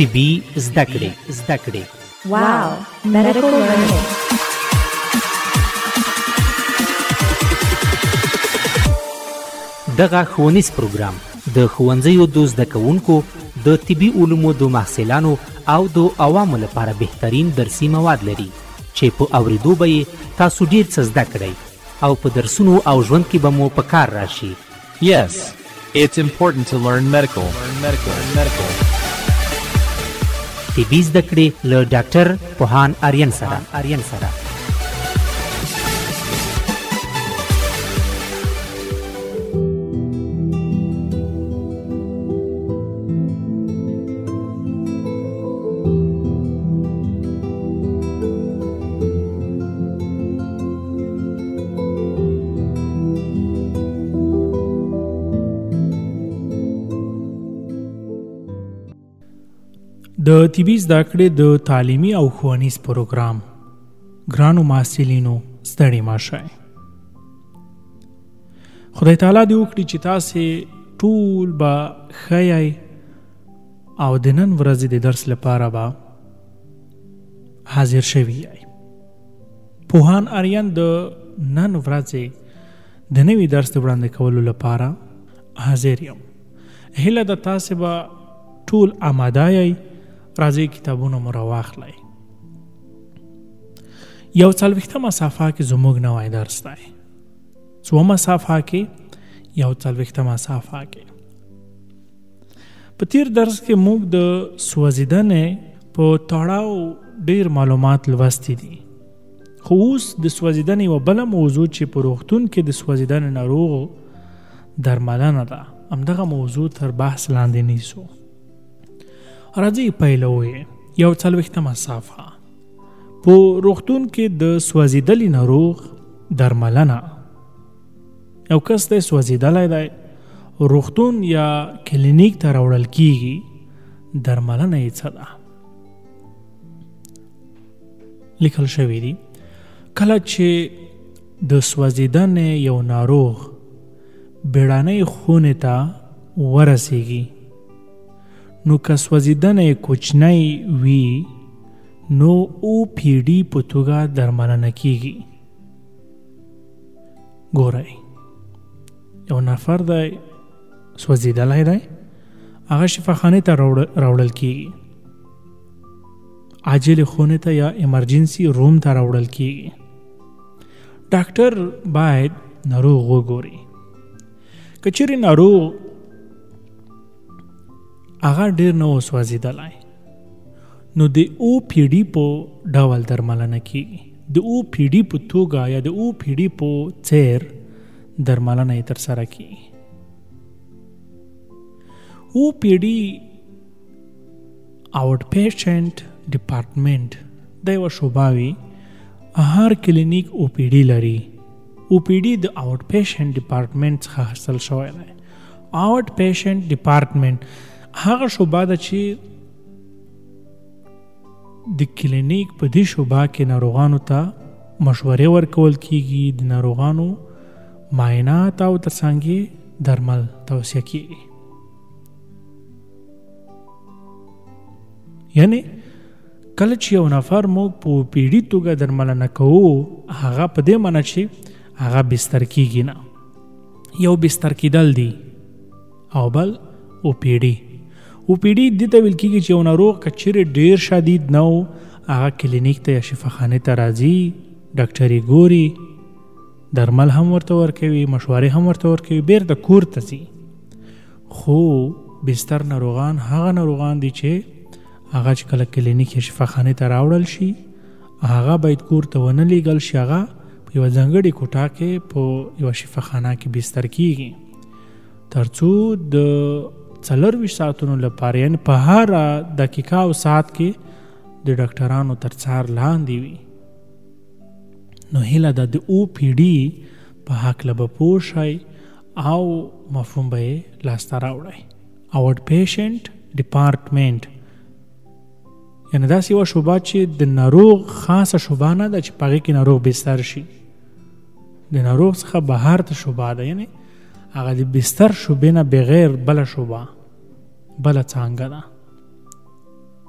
طبي زده کړې. Wow, medical learning. دغه ښوونیز پروګرام د ښوونځیو د زده کوونکو د طبي علومو د محصلانو او د عوامو لپاره بهترین درسي مواد لري چې په اوریدو به یې تاسو ډیر څه زده کړئ او په درسونو او ژوند کې به مو په کار راشي. Yes, it's important to learn medical. طبي زده کړې له ډاکټر پوهان آریان سره. د طبي زده کړې د تعلیمي او ښوونیز پروګرام ګرانو محصلینو ستړي مه شئ. خدای تعالی دې وکړي چې تاسې ټول به ښه یئ او د نن ورځې د درس لپاره به حاضر شوي یئ. پوهان آریان د نن ورځې د نوي درس د وړاندې کولو لپاره حاضر یم. هیله ده تاسې به ټول آماده یئ. راځئ کتابونه مو راواخلئ. 41مه صفحه کې زموږ نوی درس دی. 2مه صفحه کې 41مه صفحه کې په تیر درس کې موږ د سوځیدنې په تړاو ډیر معلومات لوستي دي. خو اوس د سوځیدنې یوه بله موضوع چې په روغتون کې د سوځیدنې ناروغو درملنه ده، همدغه موضوع تر بحث لاندې نیسو. راځئ پیلوئ. 41مه صفحه په روغتون کې د سوځیدلي ناروغ درملنه. یو کس دی سوځیدلی دی، روغتون یا کلینیک ته راوړل کیږي، درملنه یې څه ده؟ لیکل شوي دي کله چې د سوځیدنې یو ناروغ بیړنۍ خونې ته ورسیږي، نو که سوځیدنې کوچنی وي نو OPD په توګه درملنه کیږي. ګورئ، یو نفر دی سوځیدلی دی، هغه شفاخانې ته راوړل کیږي، عاجل خونې ته یا ایمرجنسي روم ته راوړل کیږي. ډاکټر باید ناروغ وګوري. که چیرې ناروغ هغه ډیر نه وسوځېدلی نو د OPD په ډول درملنه کیږي. د OPD په توګه یا د OPD په څیر درملنه یې ترسره کیږي. OPD آوټ پیشنټ ډپارټمنټ د یوه شعبه وي. هر کلینیک OPD لري. OPD د آوټ پیشنټ ډپارټمنټ څخه حاصل شوی دی. آوټ پیشنټ ډپارټمنټ هغه شعبه ده چې د کلینیک په دې شعبه کې ناروغانو ته مشورې ورکول کیږي، د ناروغانو معاینات او ترڅنګ درمل توصیه کیږي. یعنی کله چې یو نفر موږ په OPD توګه درملنه کوو، هغه په دې معنی چې هغه بستر کیږي نه. یو بستر کیدل دی او بل OPD. OPD دې ته ویل کیږي چې یو ناروغ که چیرې ډیر شدید نه و، هغه کلینیک ته یا شفاخانې ته راځي، ډاکټر یې ګوري، درمل هم ورته ورکوي، مشورې هم ورته ورکوي، بیرته کور ته ځي. خو بستر ناروغان هغه ناروغان دي چې هغه چې کله کلینیک یا شفاخانې ته راوړل شي، هغه باید کور ته ونه لیږل شي، هغه په یوه ځانګړې کوټه کې په یوه شفاخانه کې بستر کیږي تر څو د 24 ساعتونو لپاره، یعنی په هر دقیقه او ساعت کې د ډاکټرانو تر څار لاندې وي. نو هیله ده د OPD په هکله به پوه شئ او مفهوم به یې لاسته راوړئ. آوټ پیشنټ ډپارټمنټ یعنی داسې یوه شعبه چې د ناروغ خاصه شعبه نه ده چې په هغې کې ناروغ بستر شي. د ناروغ څخه بهر ته شعبه ده، یعنی هغه د بستر شعبې نه بغیر بله شعبه، بله څانګه ده.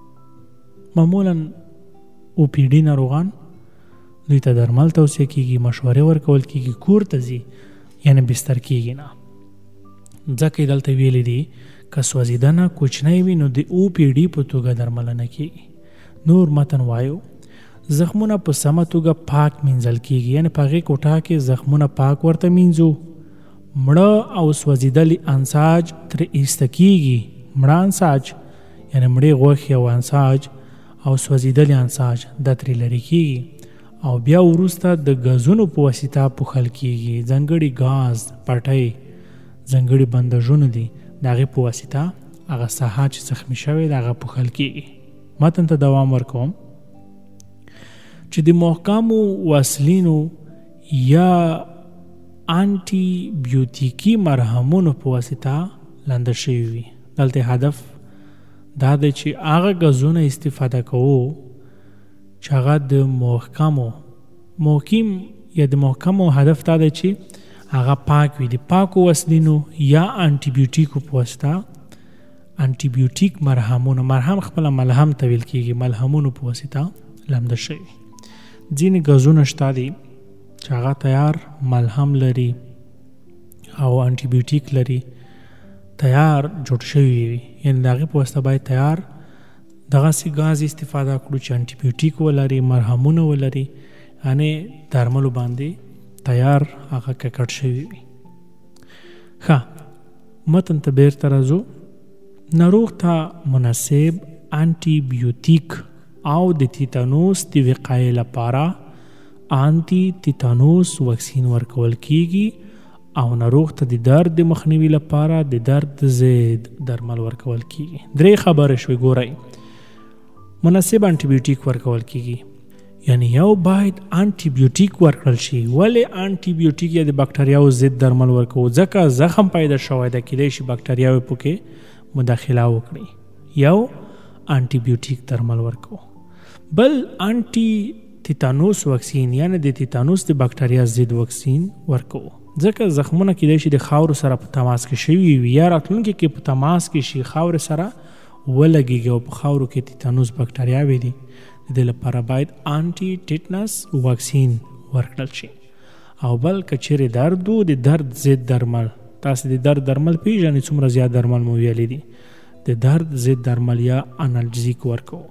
معمولا او پی ډي ناروغان دوی ته درمل توصیه کیږي، مشورې ورکول کیږي، کور ته ځي یعنی بستر کیږي نه. ځکه دلته ویلي دي که سوځېدنه کوچنی وي نو د او پی ډي په توګه درملنه کیږي. نور متن وایو زخمونه په سمه توګه پاک مینځل کیږي، یعنی په هغې کوټه کې زخمونه پاک ورته مینځو. مړه او سوځېدلي انساج ترې ایسته کیږي. مړه انساج یعنی مړې غوښې او انساج او سوځېدلي انساج دا ترې لرې کیږي او بیا وروسته د ګازونو په واسطه پوښل کیږي. ځانګړي ګاز، پټۍ، ځانګړي بندژونه دي، د هغې په واسطه هغه ساحه چې زخمي شوې ده هغه پوښل کیږي. متن ته دوام ورکوم چې د محکمو وسلینو یا انټي بیوټیکي مرهمونو په واسطه لانده شوي وي. دلته هدف دا دی چې هغه ګازونه استفاده کوو چې هغه د محکم یا د محکمو هدف دا دی چې هغه پاک وي. د پاکو وسلینو یا انټي بیوټیکو په واسطه انټي بیوټیک مرهم خپله ملهم ته ویل کیږي، ملهمونو په واسطه لمده شوي. ځینې ګازونه شته دي چې هغه تیار ملهم لري او انټي بیوټیک لري، تیار جوړ شوي وي، یعنی د هغې په واسطه باید تیار دغسې ګاز استفاده کړو چې انټي بیوټیک ولري، مرهمونه ولري، یعنی درملو باندې تیار هغه ککړ شوي وي. ښه، متن ته بیرته راځو. ناروغ ته مناسب انټي بیوټیک او د تیتانوس د وقایې لپاره انټي تیتانوس واکسین ورکول کیږي او ناروغ ته د درد د مخنیوي لپاره د درد ضد درمل ورکول کیږي. 3 خبرې شوې. ګورئ، مناسب انټي بیوټیک ورکول کیږي، یعنی یو باید انټي بیوټیک ورکړل شي. ولې انټي بیوټیک یا د بکټریاو ضد درمل ورکوو؟ ځکه زخم پیدا شوی ده، کیدای شي بکټریاوې پکې مداخله وکړي. یو انټي بیوټیک درمل ورکوو. بل انټي تیتانوس واکسین یعنی د تیتانوس د بکټریا ضد واکسین ورکوو، ځکه زخمونه کیدای شي د خاورو سره په تماس کې شوي وي یا راتلونکي کې په تماس کې شي، خاورې سره ولګېږي او په خاورو کې تیتانوس بکټریاوې دي. د دې لپاره باید انټي ټیټنس واکسین ورکړل شي. او بل که چیرې درد و، د درد ضد درمل، تاسې د درد درمل پیژنئ، څومره زیات درمل مو ویلي دي، د درد ضد درمل یا انالجیک ورکوو.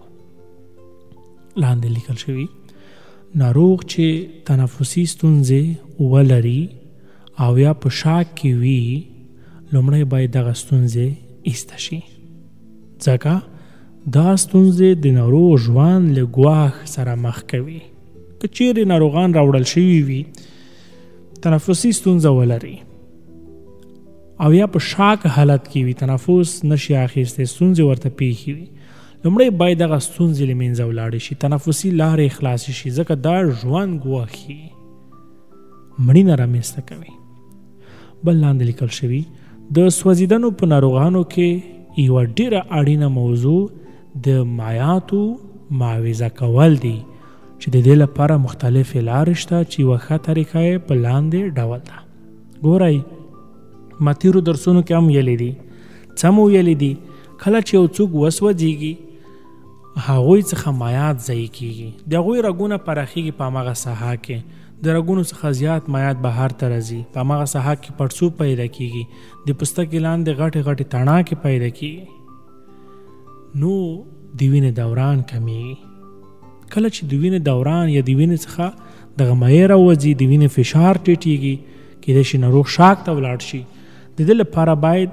لاندې لیکل شوي ناروغ چې تنفسي ستونزې ولري او یا په شاک کې وي، لومړی باید دغه ستونزې ایسته شي، ځکه دا ستونزې د ناروغ ژوند له ګواښ سره مخ کوي. که چیرې ناروغان راوړل شوي وي، تنفسي ستونزه ولري او یا په شاک حالت کې وي، تنفس نشي اخیستی، ستونزې ورته پیښې وي، لومړی باید دغه ستونزې له منځه ولاړې شي، تنفسي لارې خلاصې شي، ځکه دا ژوند ګواښي، مړینه رامنځته کوي. بل لاندې لیکل شوي د سوځېدنو په ناروغانو کې یوه ډېره اړینه موضوع د مایعاتو معاوضه کول دي، چې د دې لپاره مختلفې لارې شته چې یوه ښه طریقه یې په لاندې ډول ده. ګورئ، ما تېرو درسونو کې هم ویلي دي، څه مو ویلي دي، کله چې یو څوک وسوځېږي هغوی څخه مایعات ضایع کېږي، د هغوی رګونه پراخېږي په هماغه ساحه کې، د رګونو څخه زیات مایعات بهر ته راځي، په هماغه ساحه کې پړسوب پیدا کېږي، د پوستکي لاندې غټې غټې تڼاکې پیدا کېږي، نو د وینې دوران کمیږي. کله چې د وینې دوران یا د وینې څخه دغه مایع راوځي، د وینې فشار ټیټېږي، کیدای شي ناروغ شاک ته ولاړ شي. د دې لپاره باید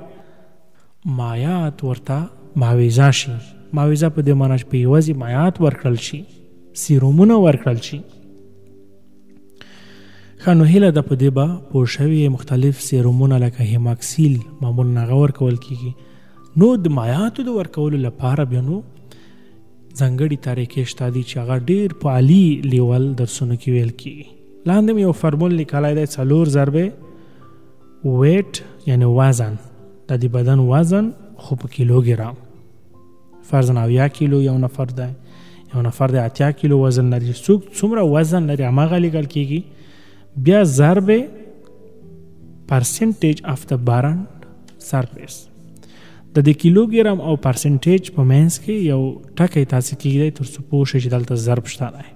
مایعات ورته معاوضه شي. معاوضه په دې معنی چې په یوازې مایعات ورکړل شي، سیرومونه ورکړل شي. ښه، نو هیله ده په دې به پوه شوي مختلف سیرومونه لکه هیماکسیل معمولا هغه ورکول کېږي. نو د مایعاتو د ورکولو لپاره بیا نو ځانګړي طریقې شته دي چې هغه ډېر په عالي لیول درسونو کې ویل کېږي. لاندې مې یو فرمول لیکلی دی 4 ضربې ویټ یعنی وزن، د دې بدن وزن خو په کیلوګرام، فرضاً 80 کیلو یو نفر دی، یو نفر دی 80 کیلو وزن لري، څوک څومره وزن لري هماغه لیکل کېږي، بیا ضربې پرسنټیج آف د برنډ سرفیس، د دې کیلوګرام او پرسنټیج په منځ کې یو ټکی تاسو کېږئ تر څو پوه شئ چې دلته ضرب شته دی.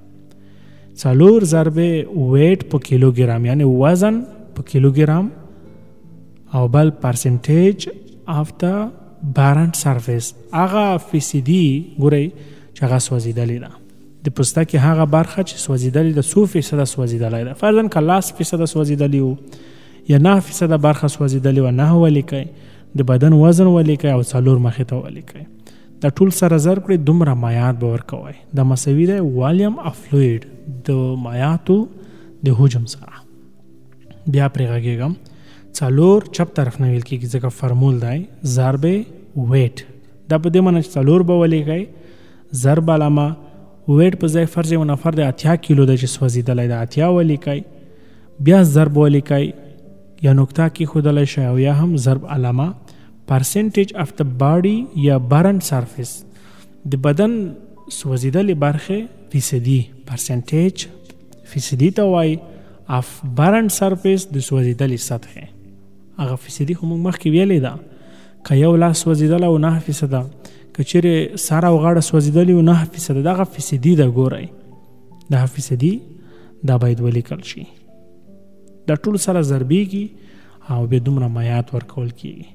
4 ضرب ویټ په کیلوګرام یعنی وزن په کیلوګرام او بل پرسنټیج اف د بارن سرفیس هغه فیصدي ګورئ چې هغه سوځېدلې ده. د پوستکي هغه برخه چې سوځېدلې ده 100% سوځېدلی ده. فرضاً که 10% سوځېدلې وو یا 9% برخه سوځېدلې وه 9 ولیکئ، د بدن وزن ولیکئ او 4 مخې ته ولیکئ. دا ټول سره ضرب کړئ دومره مایعات به ورکوئ. دا مساوي دی والیم اف فلویډ د مایعاتو د حجم سره. بیا پرې غږېږم 4 چپ طرف نه ویل کېږي ځکه فرمول دی ضرب ویټ. دا په دې معنی چې 4 به ولیکئ ضرب علامه ویټ په ځای فرض یو نفر د 80 کیلو دی چې سوځېدلی د 80 ولیکئ، بیا ضرب ولیکئ یا نقطه کېښودلی شئ او یا هم ضرب علامه پرسنټیج اف د باډي یا برن سرفیس د بدن سوځېدلې برخې فیصدي پرسنټیج فیصدي ته وایي اف برن سرفیس د سوځېدلې سطحې هغه فیصدي خو موږ مخکې ویلې ده. که یو لاس سوځېدلی او 9% که چیرې سر او غاړه سوځېدلې او 9% دغه فیصدي ده. ګورئ دغه فیصدي دا باید ولیکل شي. دا ټول سره ضربېږي او بیا دومره مایعات ورکول کېږي.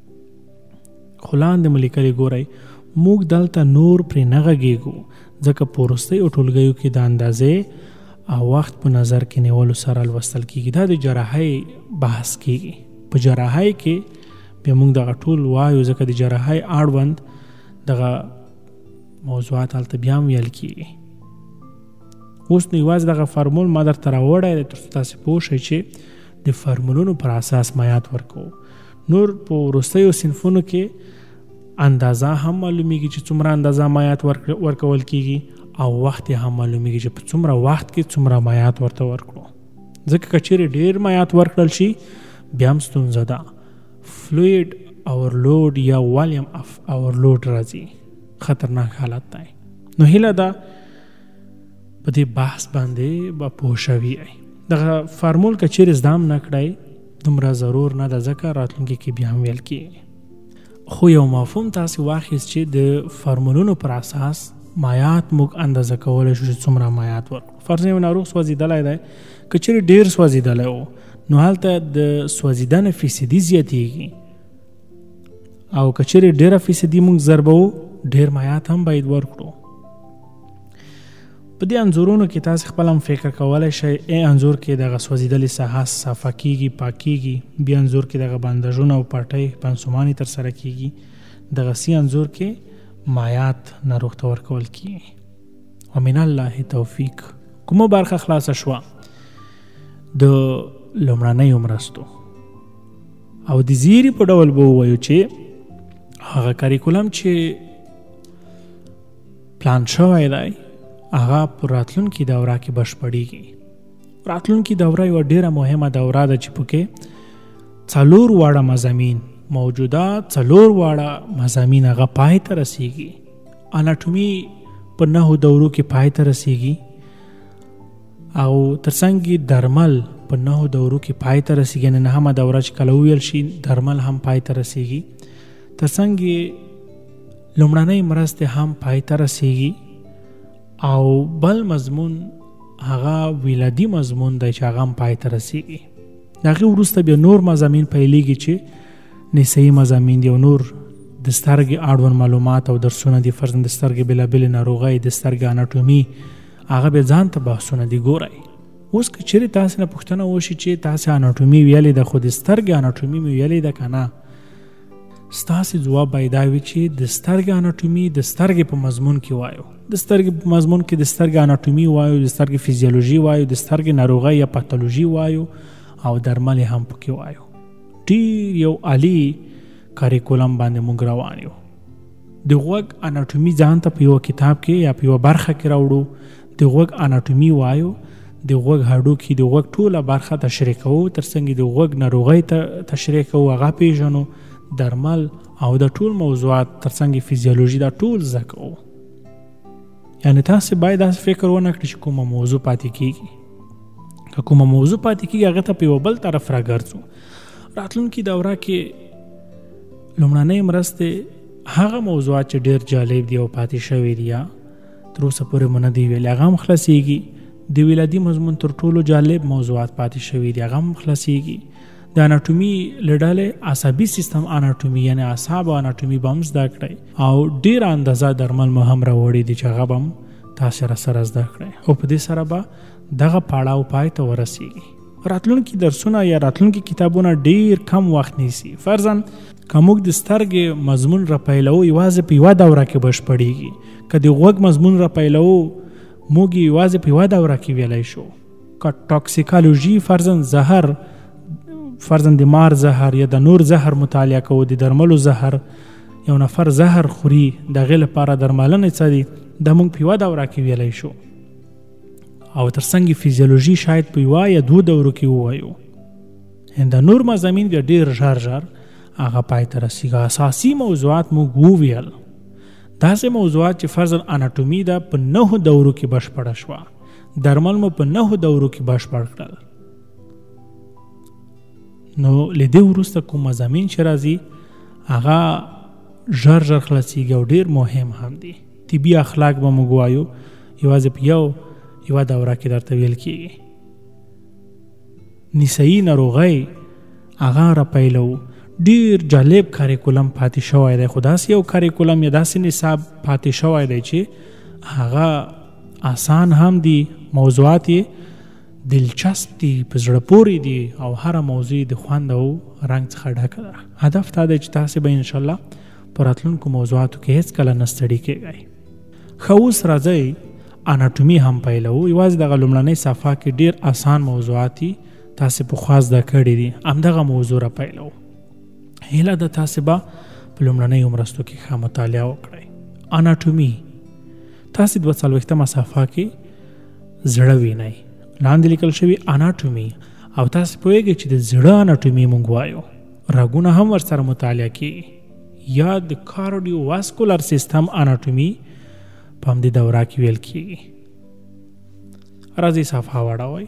خو لاندې مو لیکلي ګورئ موږ دلته نور پرې نه غږېږو ځکه په وروستیو ټولګیو کې د اندازې او وخت په نظر کې نیولو سره لوستل کېږي. دا د جراحۍ بحث کېږي. په جراحۍ کې بیا موږ دغه ټول وایو ځکه د جراحۍ اړوند دغه موضوعات هلته بیا هم ویل کېږي. اوس نو یوازې دغه فرمول ما درته راوړی دی تر څو تاسې پوه شئ چې د فرمولونو پر اساس مایعات ورکوو. نور په وروستیو صنفونو کې اندازه هم معلومیږي چې څومره اندازه مایعات ورکول کېږي او وخت هم معلومیږي چې په څومره وخت کې څومره مایعات ورته ورکړو. ځکه که چیرې ډېر مایعات ورکړل شي بیا هم ستونزه ده. فلویډ اورلوډ یا والیم اف اورلوډ راځي، خطرناک حالت دی. نو هیله ده په دې بحث باندې به پوه شوي یئ. دغه فرمول که چیرې زده هم نه کړئ دومره ضرور نه ده ځکه راتلونکي کې بیا هم ویل کېږي. خو یو مفهوم تاسې واخیست چې د فرمولونو پر اساس مایعات موږ اندازه کولی شو چې څومره مایعات ورکړو. فرض یو ناروغ سوځېدلی دی، که چیرې ډېر سوځېدلی و نو هلته د سوځېدنې فیصدي زیاتېږي او که چیرې ډېره فیصدي موږ ضربوو ډېر مایعات هم باید ورکړو. په دې انځورونو کې تاسې خپل هم فکر کولی شئ. انځور کې دغه سوځېدلې ساحه صفا کېږي، پاکېږي. بیا انځور کې دغه بنداژونه او پټۍ پنسومانې ترسره کېږي. دغه سی انځور کې مایعات ناروغ ته ورکول کېږي. ومن الله توفیق. کومه برخه خلاصه شوه د لومړنیو مرستو او د زیري په ډول به ووایو چې هغه کریکولم چې پلان شوی دی هغه په راتلونکي دوره کې بشپړېږي. راتلونکي دوره یوه ډېره مهمه دوره ده چې پکې 4 واړه مضامین موجوده 4 واړه مضامین هغه پای ته رسیږي. اناټومي په 9 دورو کې پای ته رسیږي او ترڅنګ درمل په 9 دورو کې پای ته رسیږي. یعنې 9مه دوره چې کله وویل شي درمل هم پای ته رسیږي. ترڅنګ لومړنۍ مرستې هم پای ته رسیږي او بل مضمون هغه ولادي مضمون دی چې هغه هم پای ته رسیږي. د هغې وروسته بیا نور مضامین پیلېږي چې نسایي مضامین دي او نور د سترګې اړوند معلومات او درسونه دي. فرضاً د سترګې بېلابېلې ناروغۍ د سترګې اناټومي هغه بیا ځان ته بحثونه دي. ګورئ اوس که چیرې تاسې نه پوښتنه وشي چې تاسې اناټومي ویلې ده خو د سترګې اناټومي مې ویلې ده که نه، ستاسې ځواب باید دا وي چې د سترګې اناټومي د سترګې په مضمون کې وایو، د سترګې په مضمون کې د سترګې اناټومي وایو، د سترګې فیزیولوژي وایو، د سترګې ناروغۍ یا پاتولوژي وایو او درمل هم پکې وایو. ډېر یو عالي کاریکولم باندې موږ روان یو. د غوږ اناټومي ځان ته په یوه کتاب کې یا په یوه برخه کې راوړو. د غوږ اناټومي وایو، د غوږ هډوکي د غوږ ټوله برخه تشریح کوو، ترڅنګ د غوږ ناروغۍ ته تشریح کوو، هغه پیژنو، درمل او د ټول موضوعات ترڅنګ فیزیولوژي دا ټول زده کوو. یعنې تاسې باید داسې فکر ونه کړئ چې کومه موضوع پاتې کېږي. که کومه موضوع پاتې کېږي هغه ته په یو بل طرف راګرځو. راتلونکي دوره کې لومړنۍ مرستې هغه موضوعات چې ډېر جالب دي او پاتې شوي دي یا تر اوسه پورې مو نه دي ویلي هغه هم خلاصېږي. د ولادي مضمون تر ټولو جالب موضوعات پاتې شوي دي هغه هم خلاصېږي. د اناټومي له ډلې عصبي سیستم اناټومي یعنې اعصاب او اناټومي به هم زده کړئ او ډېره اندازه درمل مو هم راوړي دي چې هغه به هم تاسې راسره زده کړئ او په دې سره به دغه پړاو پای ته ورسیږي. راتلونکي درسونه یا راتلونکي کتابونه ډېر کم وخت نیسي. فرضاً که موږ د سترګې مضمون را پیلوو یوازې په یوه دوره کې بشپړېږي. که د غوږ مضمون را پیلوو موږ یوازې په یوه دوره کې ویلی شو. که ټاکسیکالوژي فرضاً د مار زهر یا د نور زهر مطالعه کوو د درملو زهر یو نفر زهر خوري د هغې لپاره درملنې څه دي دا موږ په یوه دوره کې ویلی شو او تر څنګ فیزیولوژي شاید په یوه یا دوه دورو کې ووایو. د نور مضامین بیا ډېر ژر هغه پای ته رسیږي. اساسي موضوعات موږ وویل. داسې موضوعات چې فرضاً اناټومي ده په 9 دورو کې بشپړه شوه. درمل مو په 9 دورو کې بشپړ کړل. نو له دې وروسته کوم مضامین چې راځي هغه ژر خلاصېږي او ډېر مهم هم دي. طبي اخلاق به موږ وایو یوازې په یوه دوره کې درته ویل کېږي. نسایي ناروغۍ هغه را پیلوو. ډېر جالب کاریکولم پاتې شوی دی خو داسې یو کاریکولم یا داسې نصاب پاتې شوی دی چې هغه آسان هم دي موضوعات یې دلچسپ دي په زړه پورې دي او هره موضوع د خوند او رنګ څخه ډکه ده. هدف دا دی چې تاسې به انشاءالله په راتلونکو موضوعاتو کې هېڅکله نه ستړي کېږئ. ښه اوس راځئ اناټومي هم پیلوو. یوازې دغه لومړنۍ صفحه کې ډېر آسان موضوعات دي تاسې پخوا زده کړي دي همدغه موضوع را پیلوو. هیله ده تاسې به په لومړنیو مرستو کې ښه مطالعه وکړئ. اناټومي تاسې 42مه صفحه کې زړه وینئ. لاندې لیکل شوي اناټومي او تاسې پوهیږئ چې د زړه اناټومي موږ وایو. رګونه هم ورسره مطالعه کیږي یا د کارډیو واسکولر سیستم اناټومي په همدې دوره کې ویل کیږي. راځئ صفحه واړوئ.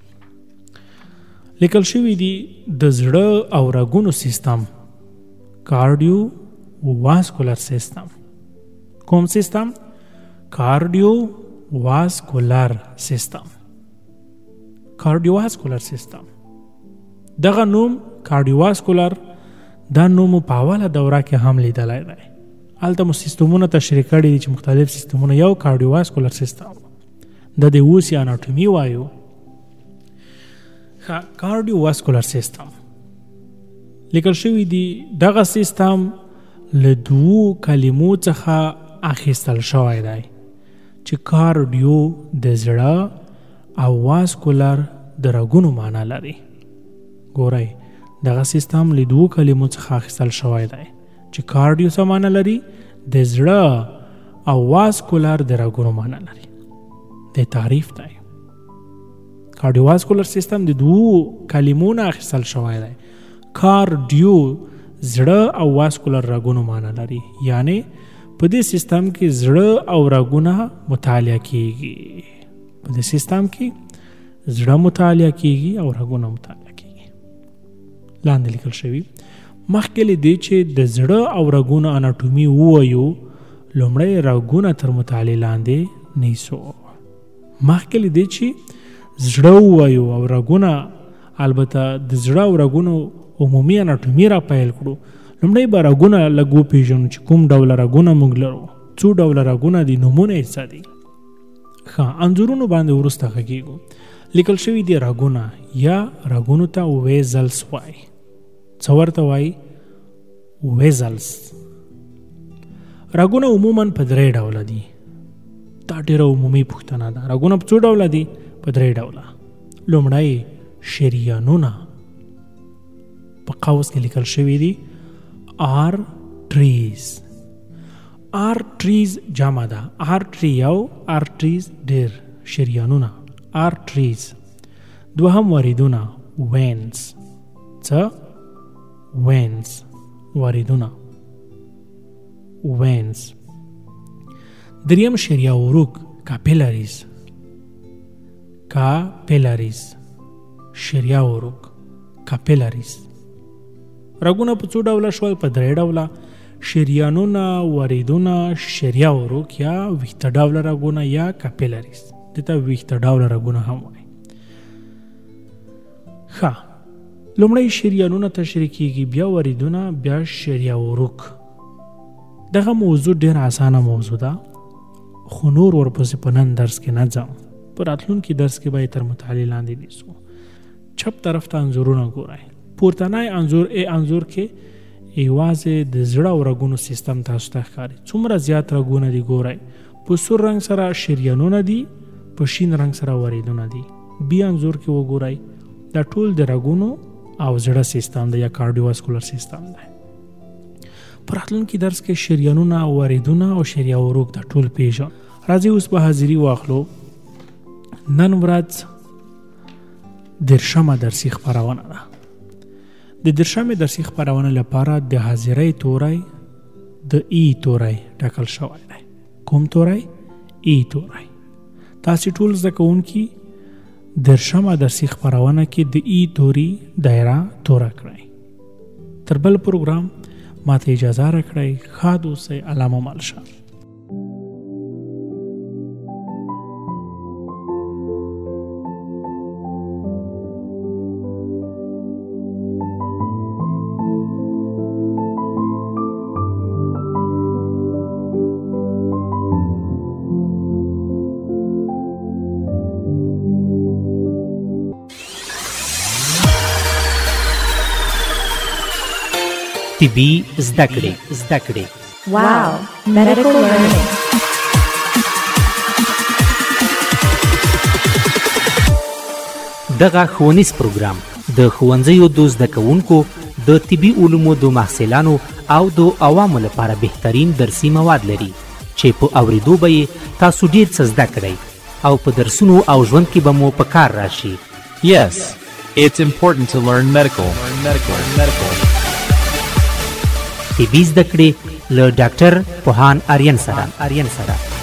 لیکل شوي دي د زړه او رګونو سیستم کارډیو واسکولر سیستم. کوم سیستم؟ کارډیو واسکولر سیستم. کارډیو واسکولر سیستم دغه نوم کارډیو واسکولر دا نوم په اوله دوره کې هم لیدلی دی. هلته مو سیستمونه تشریح کړي دي چې مختلف سیستمونه یو کارډیو واسکولر سیستم د دې اوس یې اناټومي وایو. کارډیو واسکولر سیستم لیکل شوي دي دغه سیستم له 2 کلمو څخه اخیستل شوی دی چې کارډیو د زړه او واسکولر د رګونو معنا لري. ګورئ دغه سیستم له 2 کلمو څخه اخیستل شوی دی چې کارډیو څه معنا لري د زړه او واسکولر د رګونو معنا لري. د تعریف دی کارډیو واسکولر سیستم د 2 کلمو نه اخیستل شوی دی. کارډیو زړه او واسکولر رګونو معنا لري یعنی په دې سیستم کې زړه او رګونه مطالعه کیږي. په دې سیستم کې زړه مطالعه کیږي او رګونه مطالعه کیږي. لاندې لیکل شوي مخکې له دې چې د زړه او رګونو اناټومي ووایو لومړی رګونه تر مطالعې لاندې نیسو. مخکې له دې چې زړه ووایو او رګونه البته د زړه او رګونو عمومي اناټومي را پیل کړو لومړی به رګونه لږ وپېژنو چې کوم ډوله رګونه موږ لرو. څو ډوله رګونه دي نومونه یې څه دي. ښه انځورونو باندې وروسته غږیږو. لیکل شوي دي رګونه یا رګونو ته ویزلز وایي. څه ورته وایي؟ ویزلز. رګونه عموما په 3 ډوله دي. دا ډېره عمومي پوښتنه ده. رګونه په څو ډوله دي؟ په 3 ډوله. لومړی شریانونه په قوس کې لیکل شوي دي آرټریز. آرټریز جمع ده. آرټري یو آرټریز ډېر شریانونه آرټریز. دوهم واریدونه وینز. څه؟ وینز واریدونه وینز. دریم شریان وروک کاپیلاریز. کاپیلاریز شریان وروک کاپیلاریز. رګونه په څو ډوله شول؟ په 3 ډوله: شریانونه، وریدونه، شریه وروک یا ویښته ډوله رګونه یا کاپیلریز. دته ویښته ډوله رګونه هم وایي. ښه، لومړی شریانونه تشریح کیږي، بیا وریدونه، بیا شریه وروک. دغه موضوع ډېر اسانه موضوع ده، خو نور ورپسې په نن درس کې نه ځم. په راتلونکي درس کې به تر مطالعې لاندې نیسو. چپ طرف ته انځورونه ګورئ. پورتنی انځور انځور کې یوازې د زړه او رګونو سیستم تاسو ته ښکاري. څومره زیات رګونه دي ګورئ. په سور رنګ سره شریانونه دي، په شین رنګ سره وریدونه دي. بیا انځور کې وګورئ، دا ټول د رګونو او زړه سیستم دی یا کارډیوواسکولر سیستم دی. په راتلونکي درس کې شریانونه، وریدونه او شریه وروک دا ټول پیژنو. راځئ اوس به حاضري واخلو. نن ورځ 10مه درسي خپرونه ده. د 10مې درسي خپرونه لپاره د حاضرۍ توری د ای توری ټاکل شوی دی. کوم توری؟ ای توری. تاسې ټول زده کوونکي 10مه درسي خپرونه کې د ای توري دایره توره کړئ. تر بل پروګرام ماته اجازه راکړئ. ښاد اوسئ. علامه مالشه. طبي زده کړې. Wow, medical learning. دغه ښوونیز پروګرام د ښوونځیو د زده کوونکو، د طبي علومو د محصلانو او د عوامو لپاره بهترین درسي مواد لري چې په اوریدو به یې تاسو ډېر څه زده کړئ او په درسونو او ژوند کې به مو په کار راشي. Yes, it's important to learn medical. طبي زده کړې له ډاکټر پوهان آریان سره.